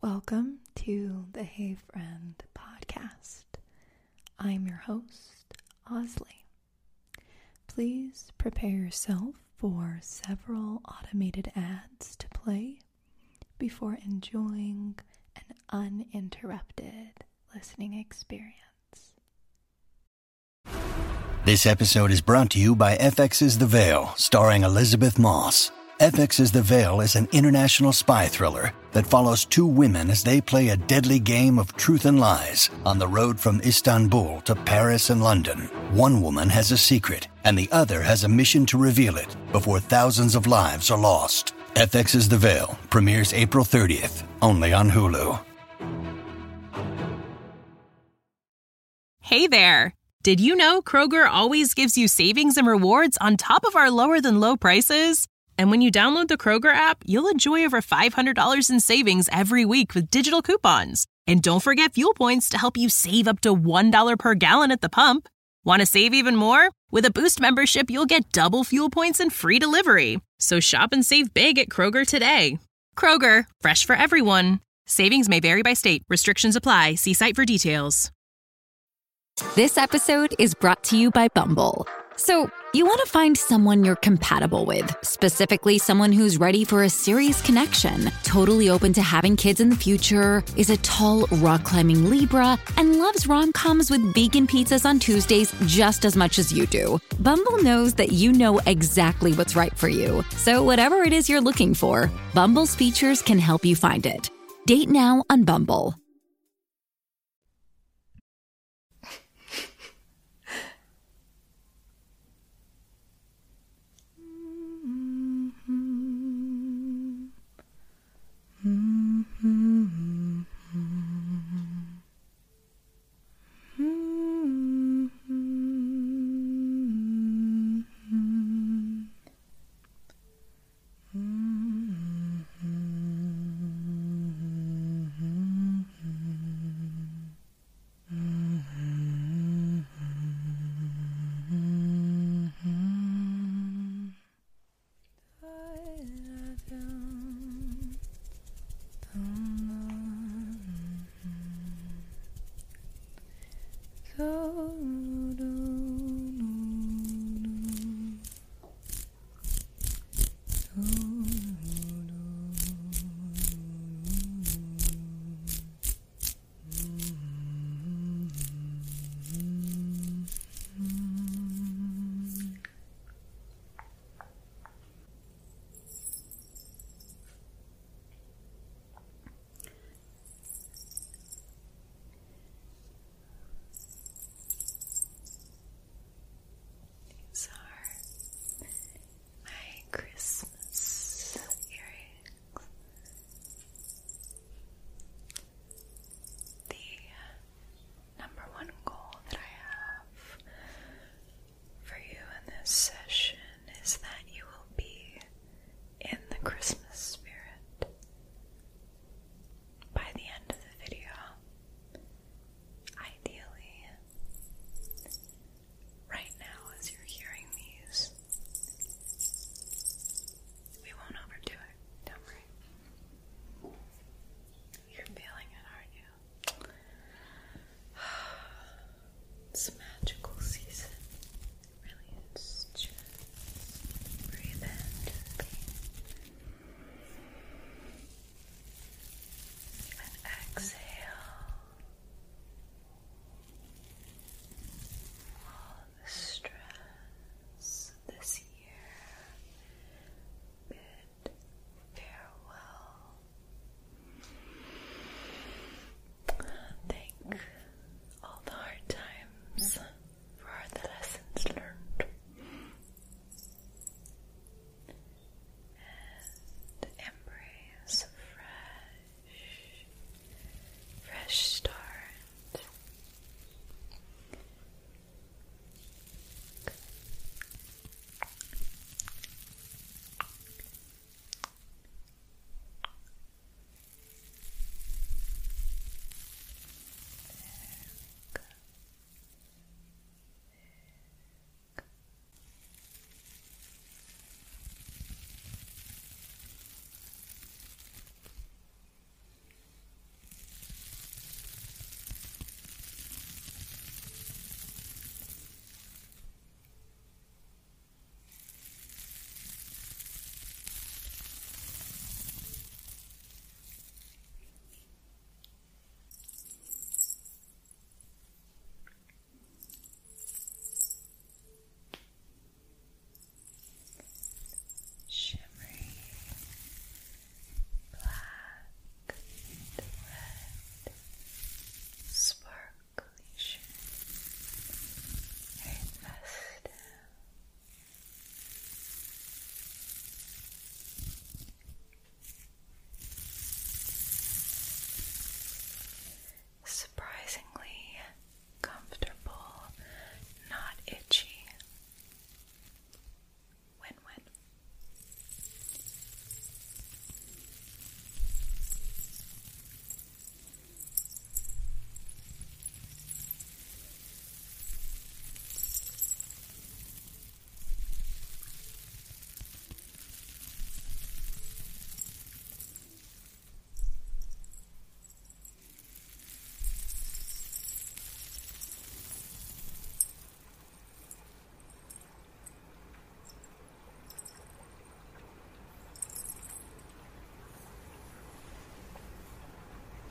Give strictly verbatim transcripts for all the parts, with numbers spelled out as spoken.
Welcome to the Hey Friend podcast. I'm your host, Osley. Please prepare yourself for several automated ads to play before enjoying an uninterrupted listening experience. This episode is brought to you by F X's The Veil, starring Elizabeth Moss. F X's The Veil is an international spy thriller that follows two women as they play a deadly game of truth and lies on the road from Istanbul to Paris and London. One woman has a secret, and the other has a mission to reveal it before thousands of lives are lost. F X's The Veil premieres April thirtieth, only on Hulu. Hey there! Did you know Kroger always gives you savings and rewards on top of our lower-than-low prices? And when you download the Kroger app, you'll enjoy over five hundred dollars in savings every week with digital coupons. And don't forget fuel points to help you save up to one dollar per gallon at the pump. Want to save even more? With a Boost membership, you'll get double fuel points and free delivery. So shop and save big at Kroger today. Kroger, fresh for everyone. Savings may vary by state. Restrictions apply. See site for details. This episode is brought to you by Bumble. So, you want to find someone you're compatible with, specifically someone who's ready for a serious connection, totally open to having kids in the future, is a tall, rock-climbing Libra, and loves rom-coms with vegan pizzas on Tuesdays just as much as you do. Bumble knows that you know exactly what's right for you. So, whatever it is you're looking for, Bumble's features can help you find it. Date now on Bumble.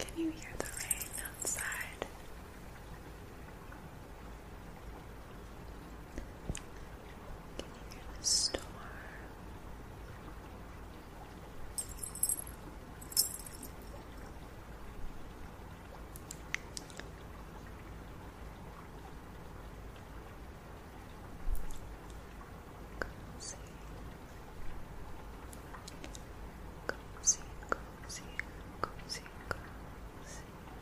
Can you hear the rain outside? Can you hear the storm? Cozy, cozy, cozy, cozy, cozy.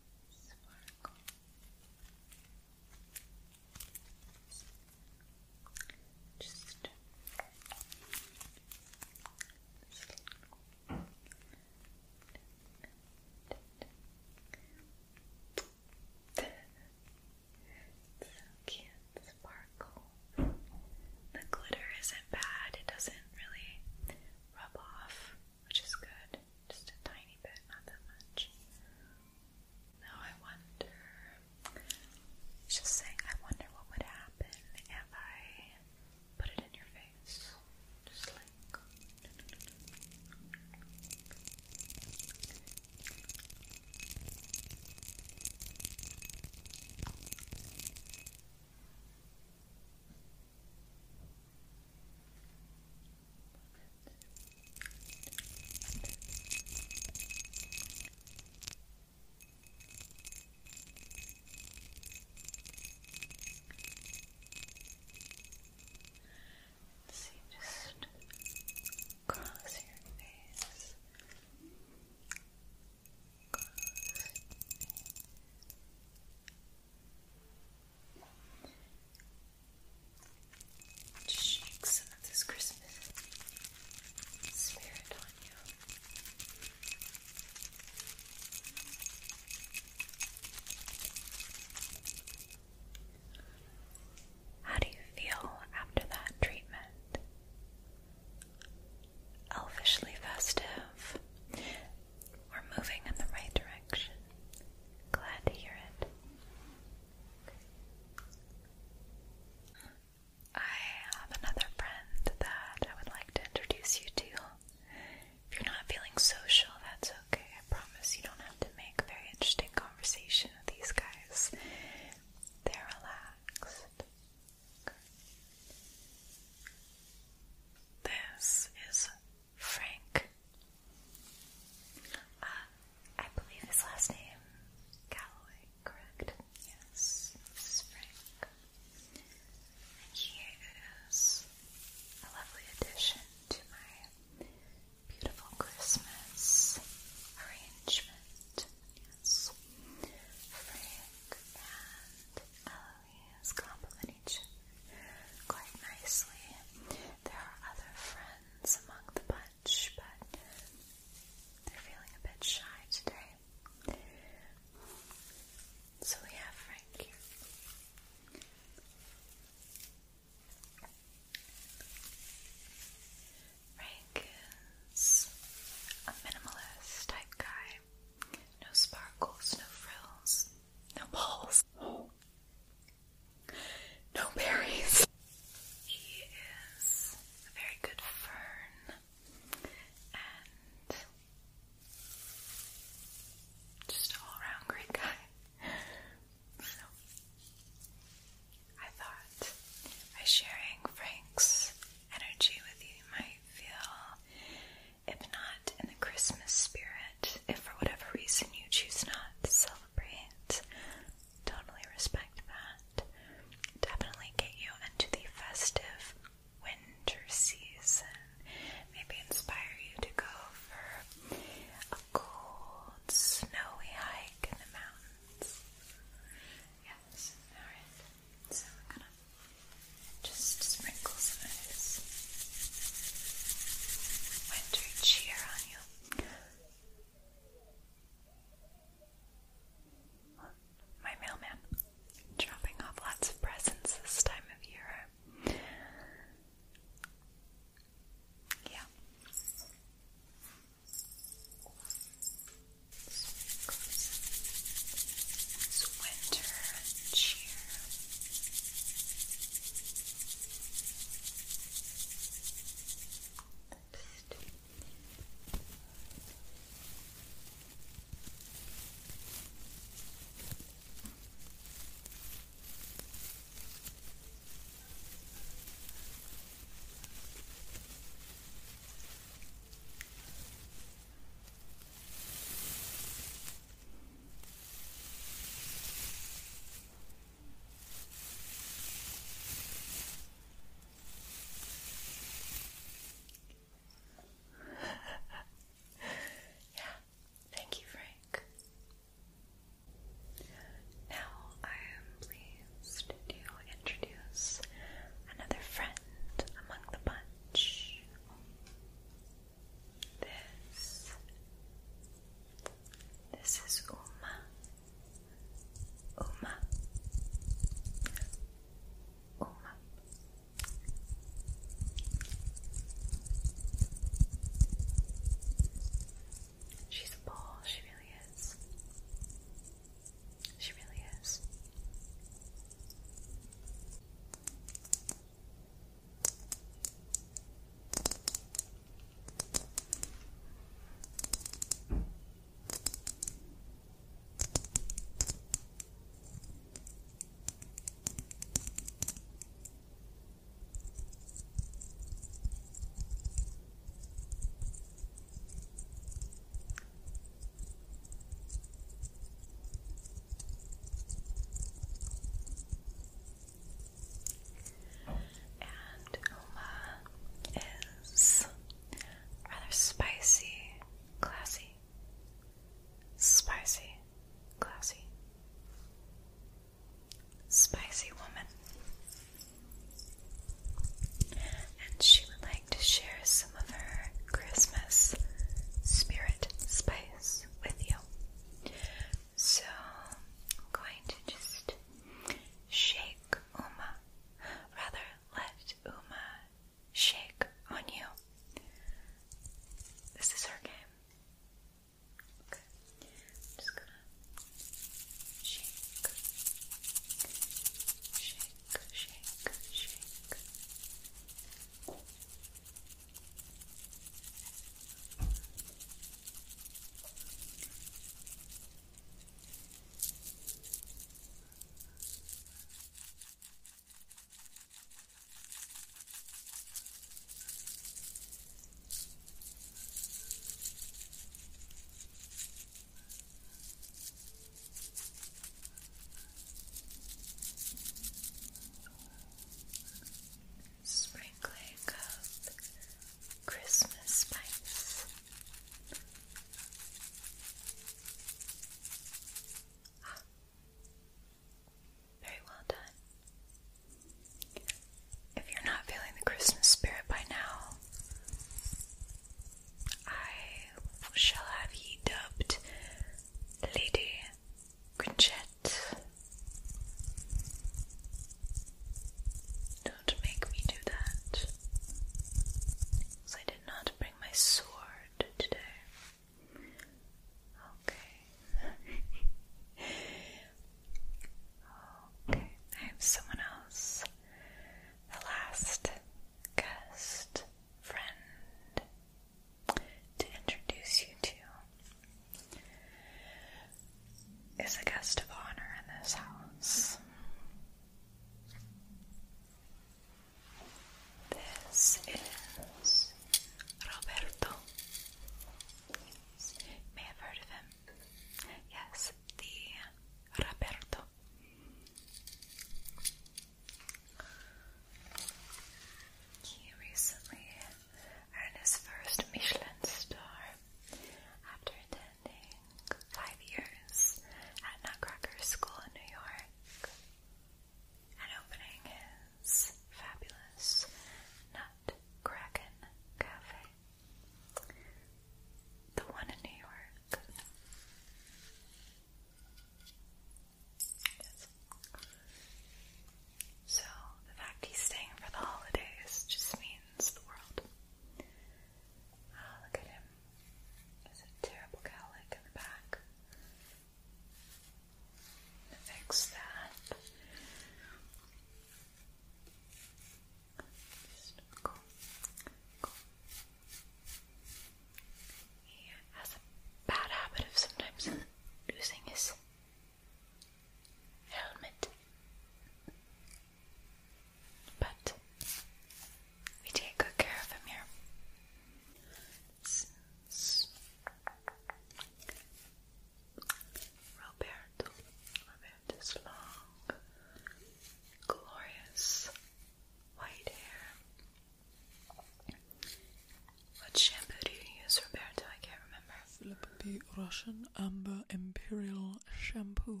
an Amber Imperial shampoo.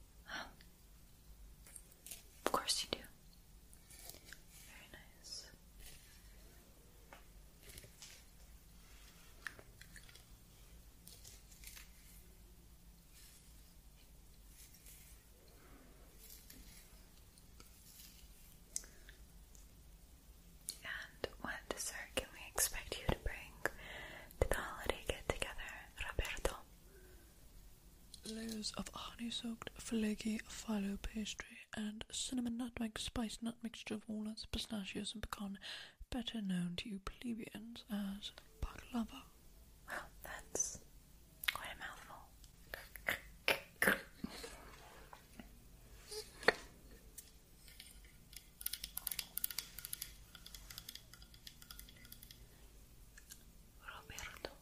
Of course you do. Very nice. And what dessert can we expect you to bring to the holiday get-together, Roberto? Layers of honey-soaked flaky phyllo pastry and cinnamon nutmeg spice nut mixture of walnuts, pistachios, and pecan, better known to you plebeians as baklava. Well, that's quite a mouthful. Roberto.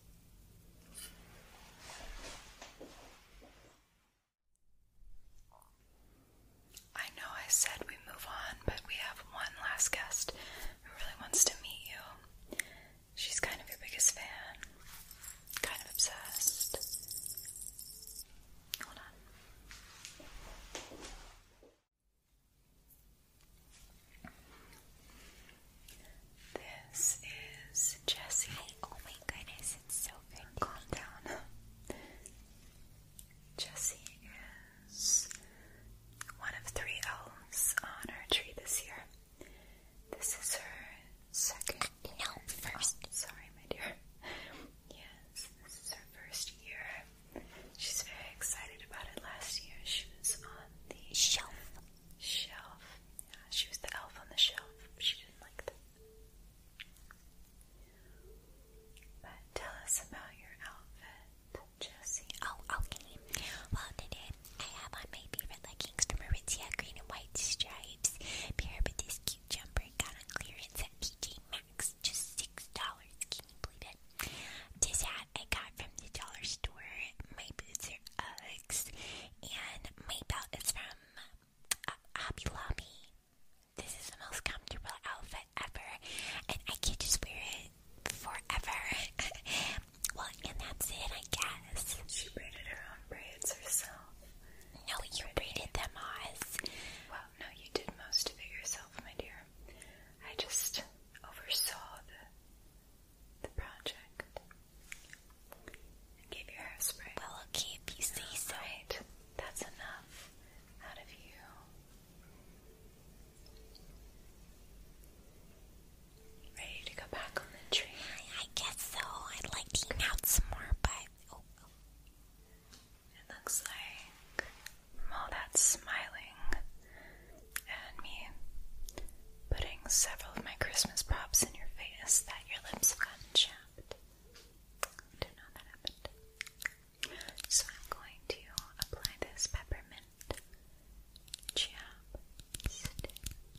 I know I said we move on, but we have one last guest who really wants to meet you. She's kind of your biggest fan. Kind of obsessed. Hold on. This is Jessie. Oh my goodness, it's so good. Calm down. Jessie is one of three elves on her tree this year. This is her second. No, first. Oh, sorry, my dear. Yes, this is her first year. She's very excited about it. Last year she was on the Shelf. shelf. Yeah, she was the elf on the shelf. She didn't like that. But tell us about your outfit, Jessie. Oh, okay. Well, today I have on my favorite leggings from Aritzia, green and white stripes. Pair with this cute jumper got on clearance at T J Maxx, just six dollars. Can you believe it? This hat I got from the dollar store. My boots are Uggs, and my belt is from uh, Hobby Lobby. This is the most comfortable outfit ever, and I could just wear it forever. Well, and that's it, I guess. She braided her own braids herself. No, you braided them, Oz. Well, no, you did most of it yourself, my dear. I just oversaw the the project. And gave you hairspray. Well, okay, if you say so. Right, that's enough out of you. Ready to go back on the tree? I, I guess so. I'd like to eat out some more, but... Oh, oh. It looks like from all that smiling and me putting several of my Christmas props in your face that your lips have gotten chapped. Didn't know that happened. So I'm going to apply this peppermint chap stick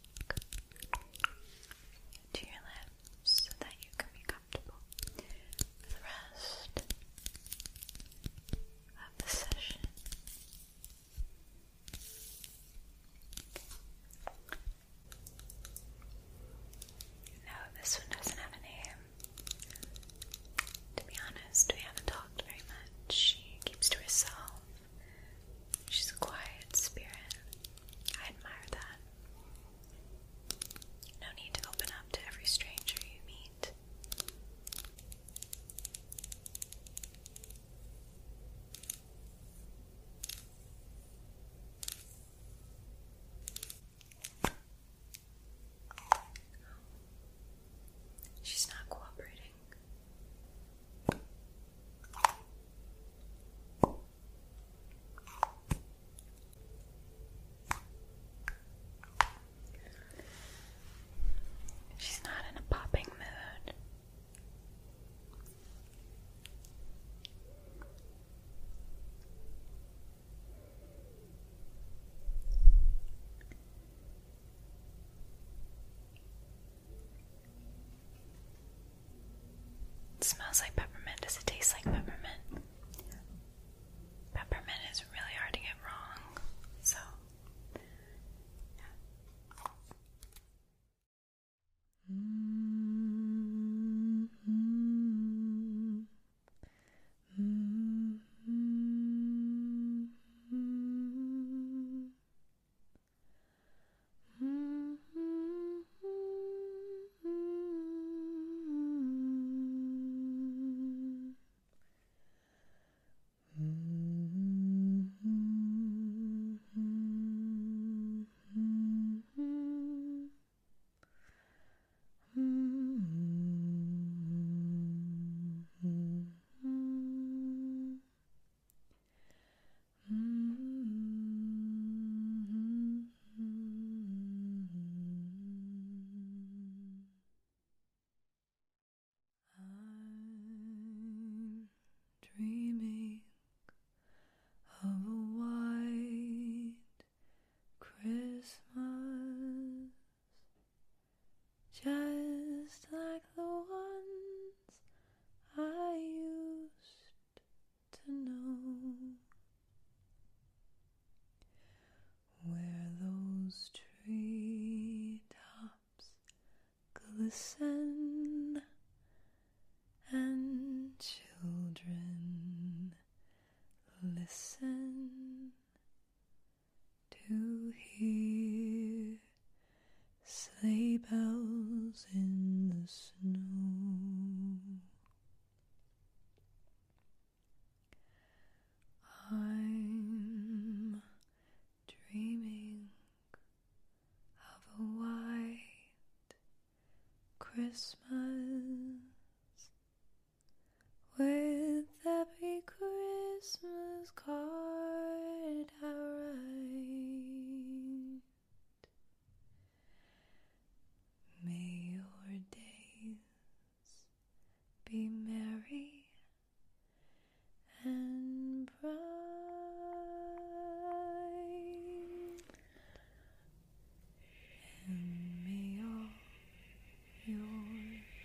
to your lips so that you can be comfortable for the rest of the session. No, this one doesn't have a name. To be honest, we haven't talked very much. She keeps to herself. She's a quiet spirit. I admire that. No need to open up to every stranger you meet. She's not cooperating. She's not in a popping mood. It smells like peppermint. Does it taste like peppermint? Peppermint is really hard to get wrong. So, Mm-hmm. Mm-hmm. listen, and children, listen to hear sleigh bells in the snow. I'm dreaming of a white Christmas with every Christmas card I write. May your days be merry and bright, and may all your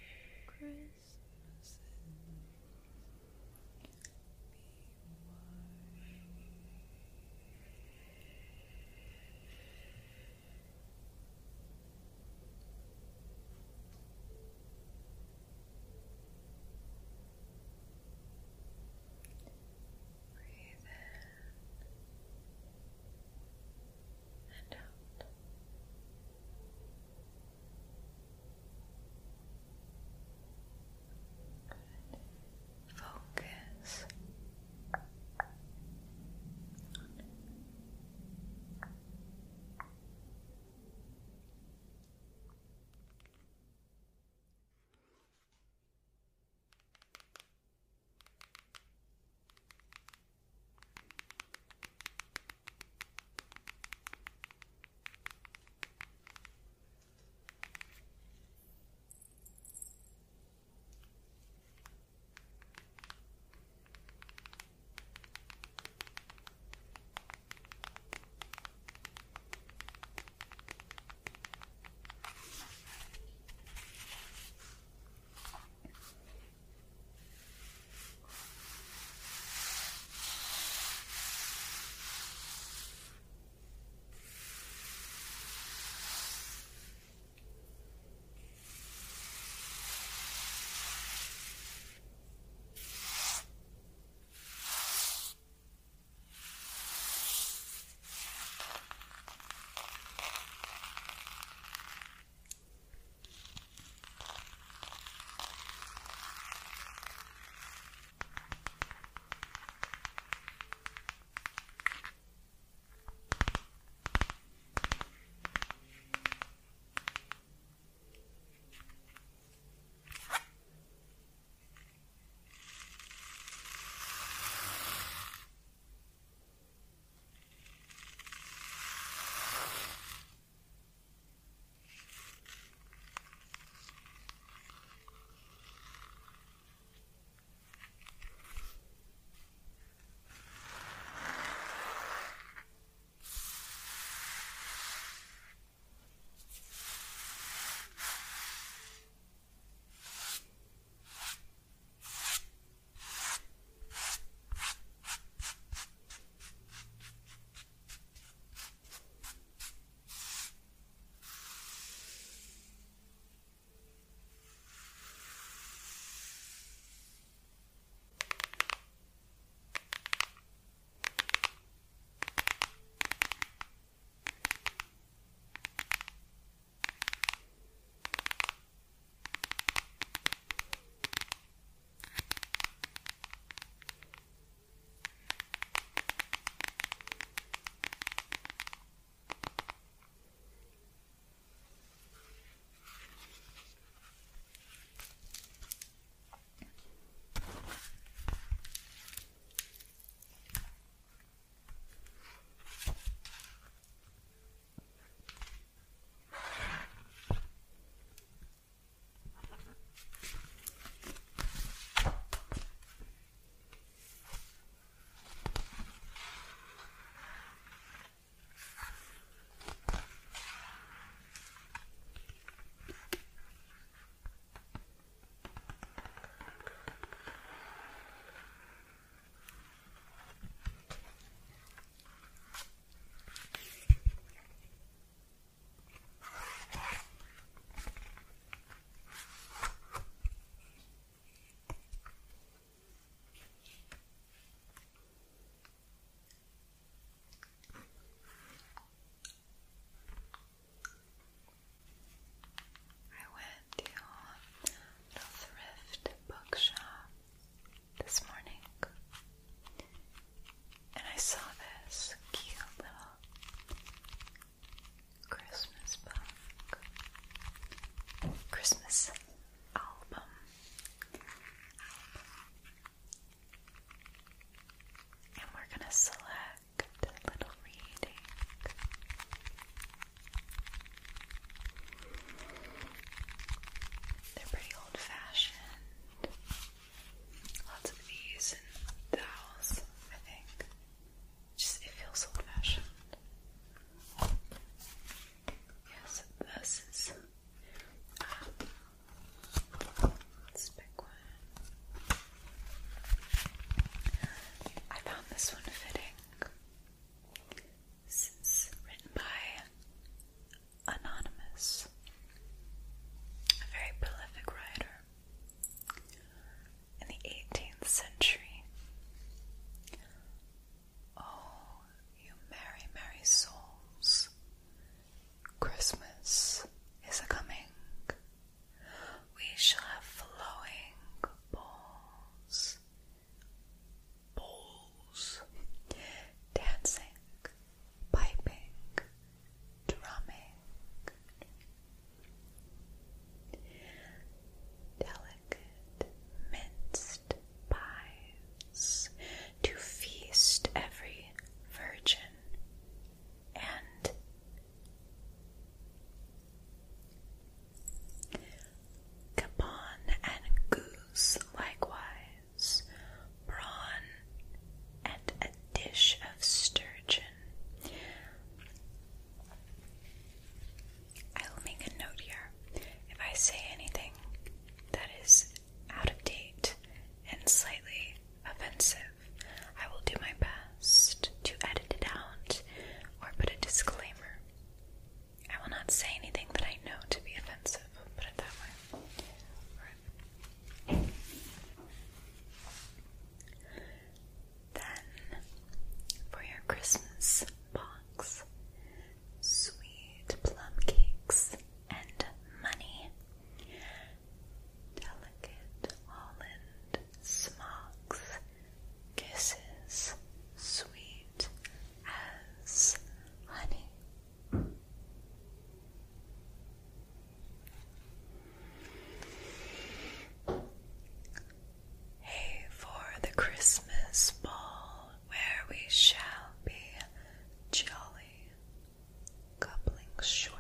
short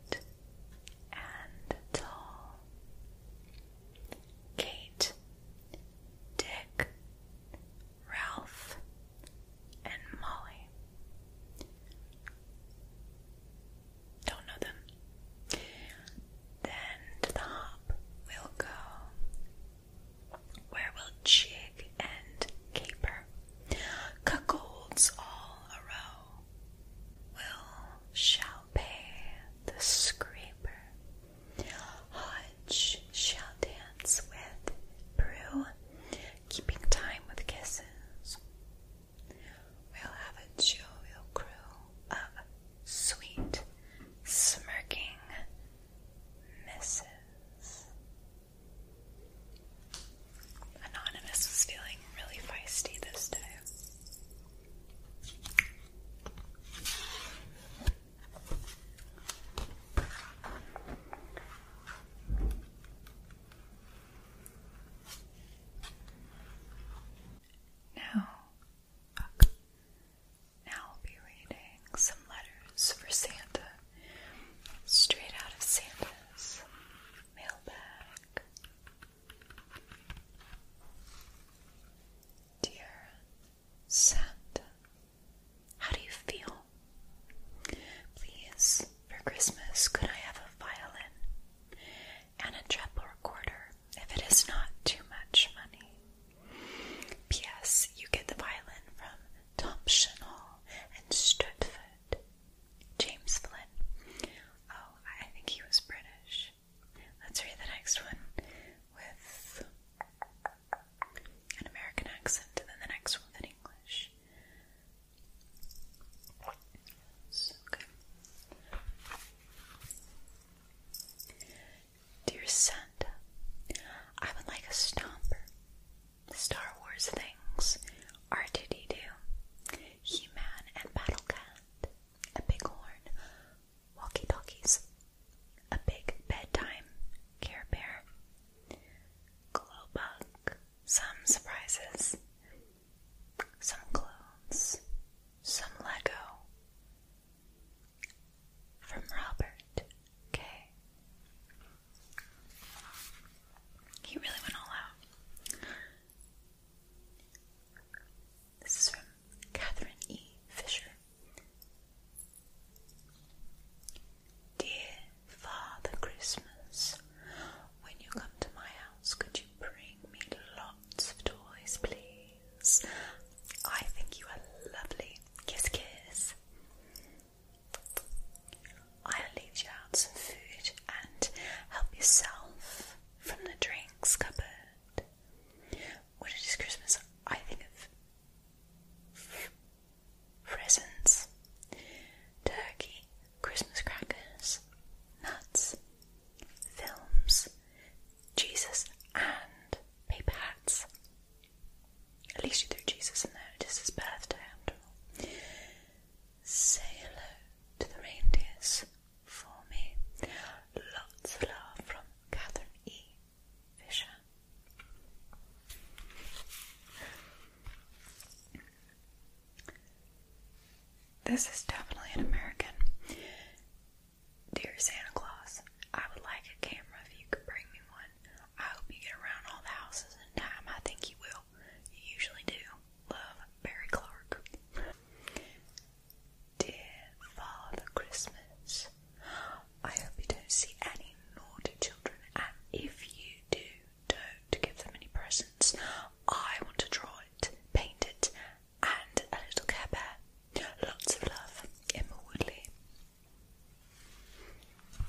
and tall. Kate, Dick, Ralph, and Molly. Don't know them. Then to the hop we'll go, where we'll jig and caper, cuckolds all a row. Will shall pay the scraper, Hodge shall dance with Prue, keeping time with kisses. We'll have a jovial crew of sweet, smirking misses. Anonymous was feeling really feisty this day. Now, fuck. Now I'll be reading some letters for Santa, straight out of Santa's mailbag. Dear Santa, how do you feel? Please, for Christmas, could I have a violin and a treble recorder if it is not too much money? P S. You get the violin from Thompson Hall and Stratford. James Flynn. Oh, I think he was British. Let's read the next one with an American accent and then the next one with an English. So good. Dear Santa, I would like a stomper. Star Wars things, R two D two, He-Man and Battle-Cat, a big horn, walkie-talkies, a big bedtime Care Bear, glow bug, some surprises, some clothes, some Lego, from Robert K. He really went all out. This is from Catherine E. Fisher. Dear Father Christmas, when you come to my house, could you bring me lots of toys, please? I think you are lovely. Kiss, kiss. I'll leave you out some food and help yourself from the drinks cupboard. When it is Christmas, I think of f- presents, turkey, Christmas crackers, nuts, films, Jesus, and paper hats. At least you threw Jesus in there. It is his birthday, after all. Say hello to the reindeers for me. Lots of love from Catherine E. Fisher. This is definitely an American. Dear Santa Claus, I would like a camera if you could bring me one. I hope you get around all the houses in time. I think you will. You usually do. Love, Barry Clark. Dear Father Christmas, I hope you don't see any naughty children, and if you do, don't give them any presents. I want to draw it, paint it, and a little Care Bear. Lots of love, Emma Woodley.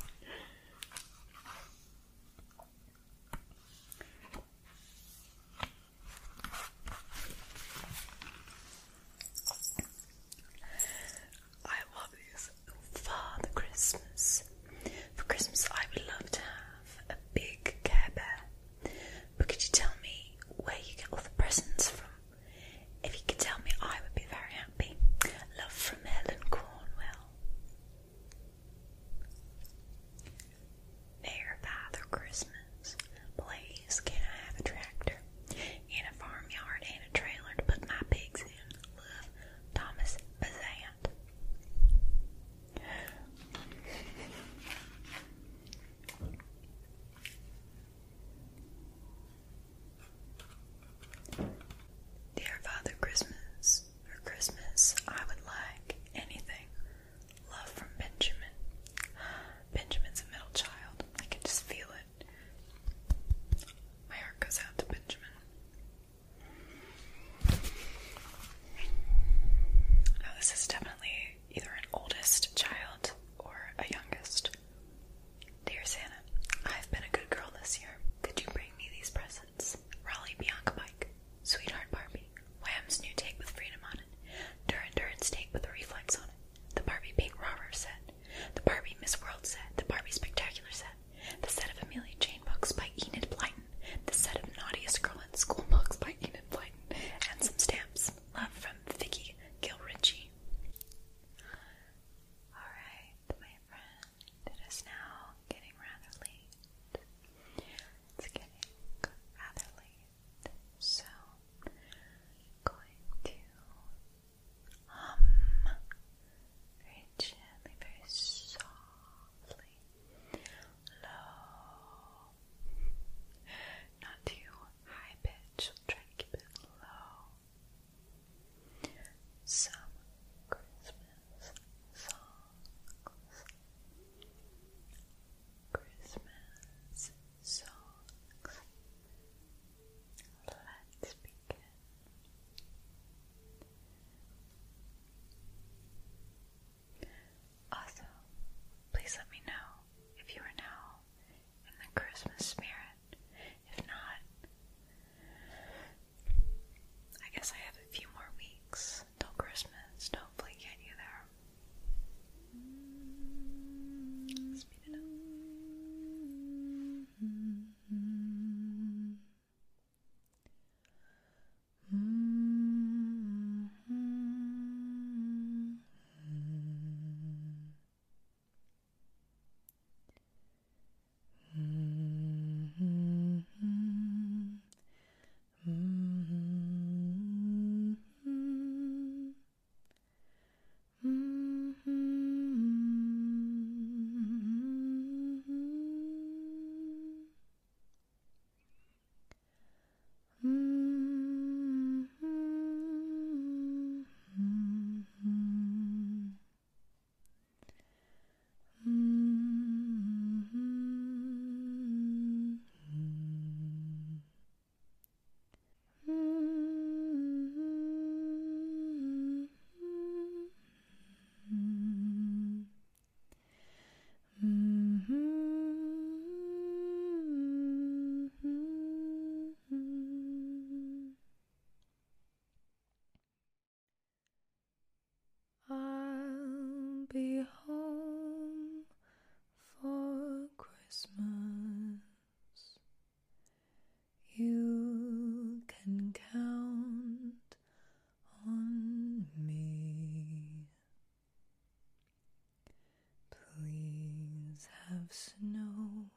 snow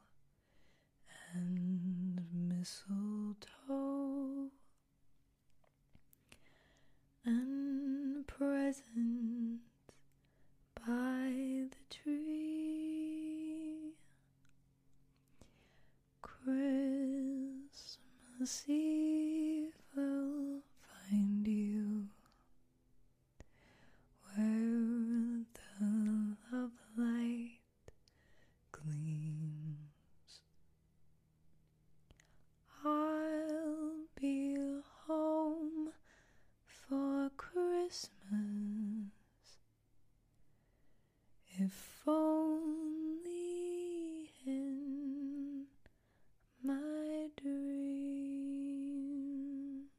and mistletoe and presents by the tree. Christmas Eve will find you where the love light gleams. I'll be home for Christmas, if only in my dreams.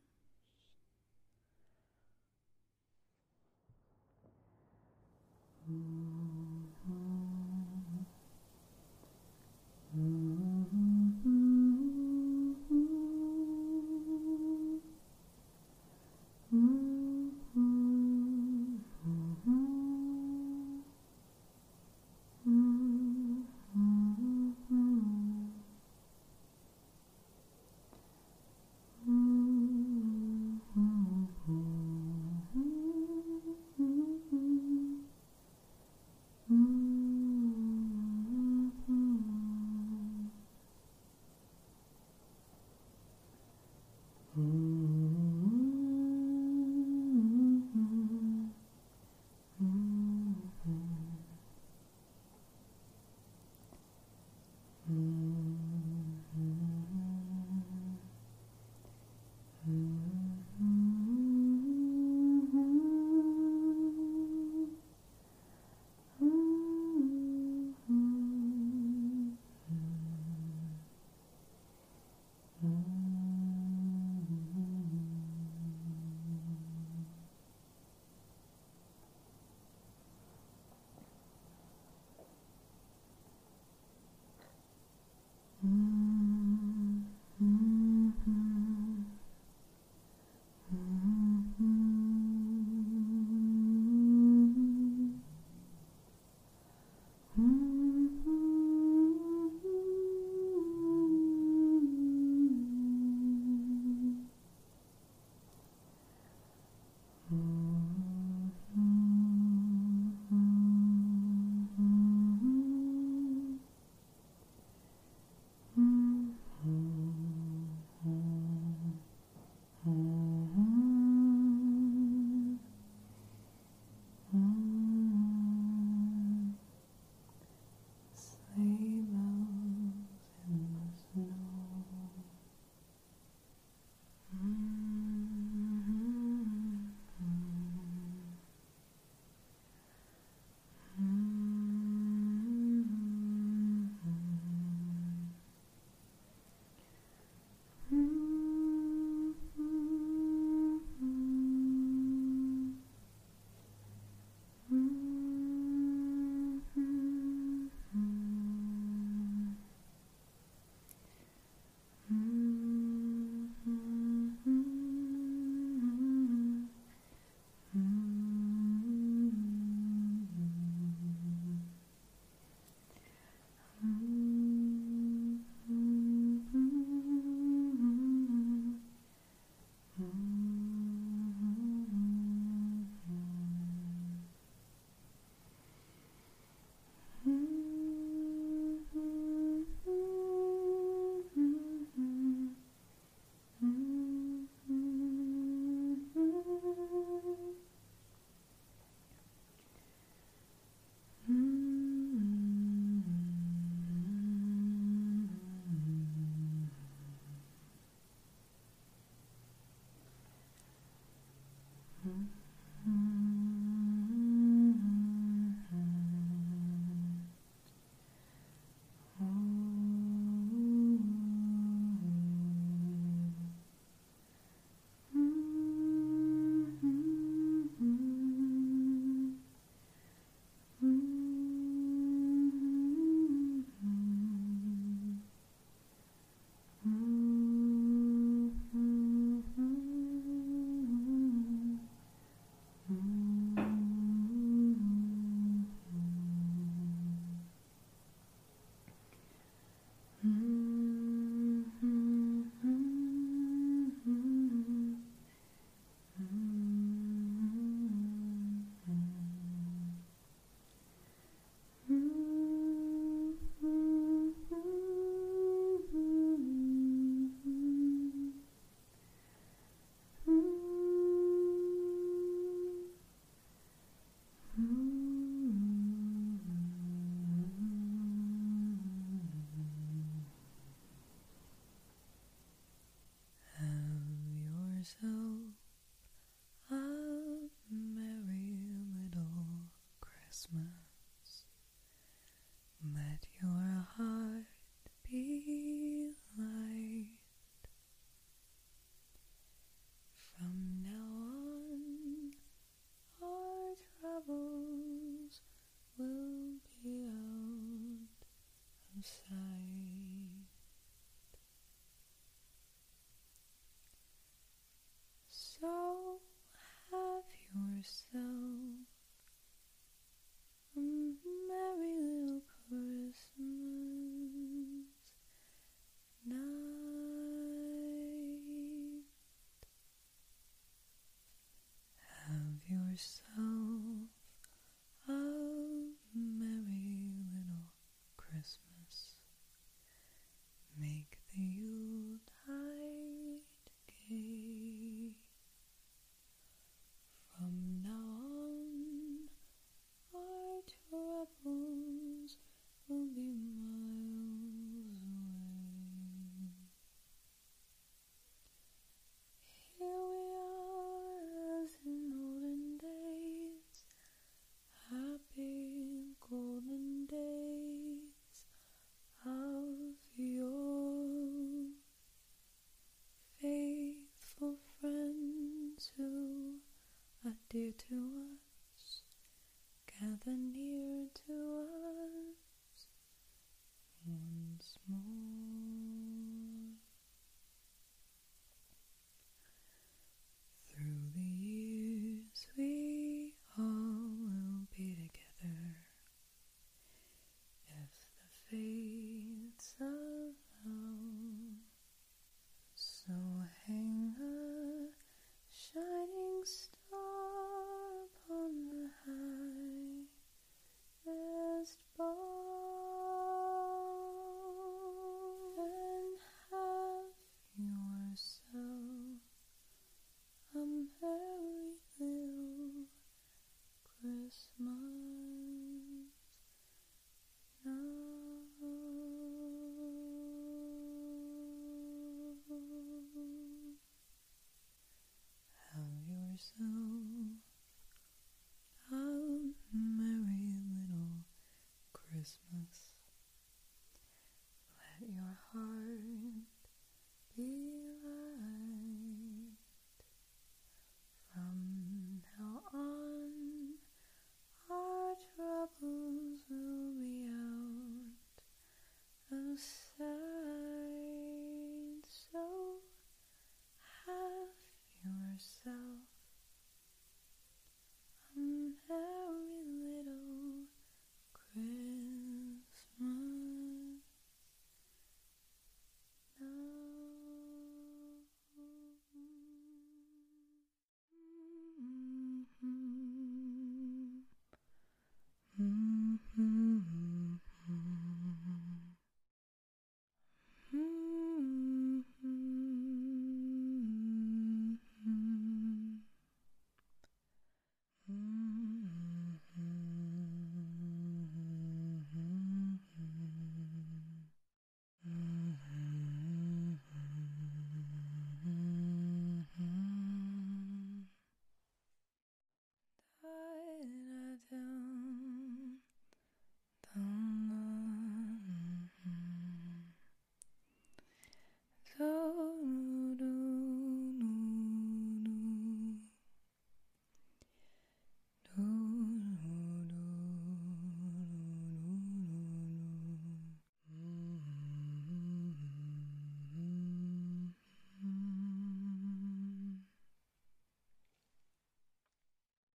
near to